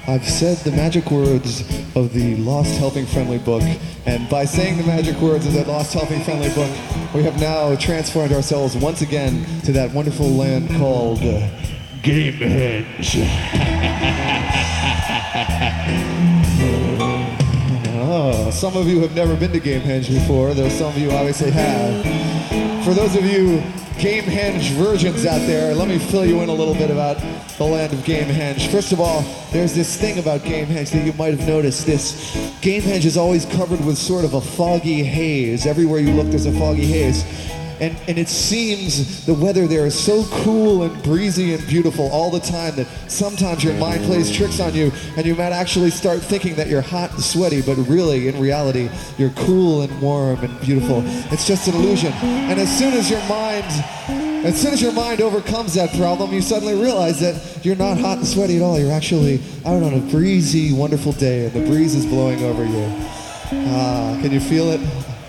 I've said the magic words of the Lost Helping Friendly book, and by saying the magic words of the Lost Helping Friendly book, we have now transformed ourselves once again to that wonderful land called Gamehenge. Oh, some of you have never been to Gamehenge before, though some of you obviously have. For those of you Gamehenge virgins out there, let me fill you in a little bit about the land of Gamehenge. First of all, there's this thing about Gamehenge that you might have noticed. This Gamehenge is always covered with sort of a foggy haze. Everywhere you look, there's a foggy haze. And it seems the weather there is so cool and breezy and beautiful all the time that sometimes your mind plays tricks on you and you might actually start thinking that you're hot and sweaty, but really, in reality, you're cool and warm and beautiful. It's just an illusion. And as soon as your mind overcomes that problem, you suddenly realize that you're not hot and sweaty at all. You're actually out on a breezy, wonderful day and the breeze is blowing over you. Can you feel it?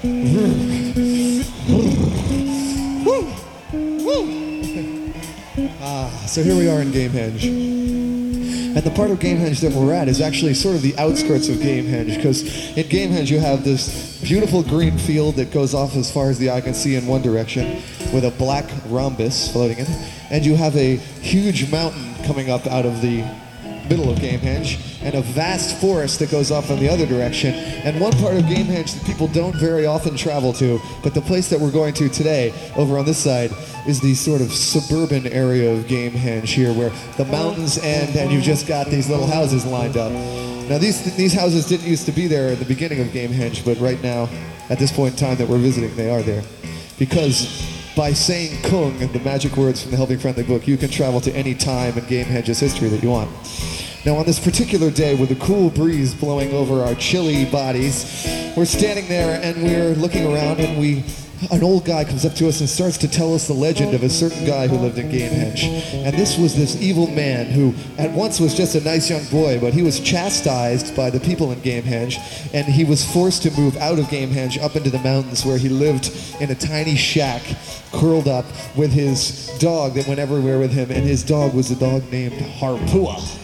So here we are in Gamehenge. And the part of Gamehenge that we're at is actually sort of the outskirts of Gamehenge, because in Gamehenge you have this beautiful green field that goes off as far as the eye can see in one direction with a black rhombus floating in it. And you have a huge mountain coming up out of the middle of Gamehenge and a vast forest that goes off in the other direction. And one part of Gamehenge that people don't very often travel to, but the place that we're going to today over on this side is the sort of suburban area of Gamehenge here where the mountains end and you've just got these little houses lined up. Now these houses didn't used to be there at the beginning of Gamehenge, but right now, at this point in time that we're visiting, they are there. Because by saying Kung, the magic words from the Helping Friendly book, you can travel to any time in Gamehenge's history that you want. Now on this particular day with a cool breeze blowing over our chilly bodies, we're standing there and we're looking around and an old guy comes up to us and starts to tell us the legend of a certain guy who lived in Gamehenge. And this was this evil man who at once was just a nice young boy, but he was chastised by the people in Gamehenge, and he was forced to move out of Gamehenge up into the mountains where he lived in a tiny shack, curled up with his dog that went everywhere with him, and his dog was a dog named Harpua.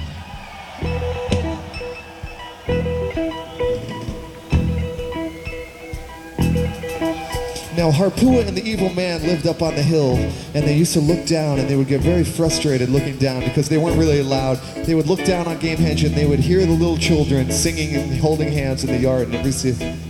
Now, Harpua and the evil man lived up on the hill, and they used to look down, and they would get very frustrated looking down because they weren't really allowed. They would look down on Gamehenge, and they would hear the little children singing and holding hands in the yard, and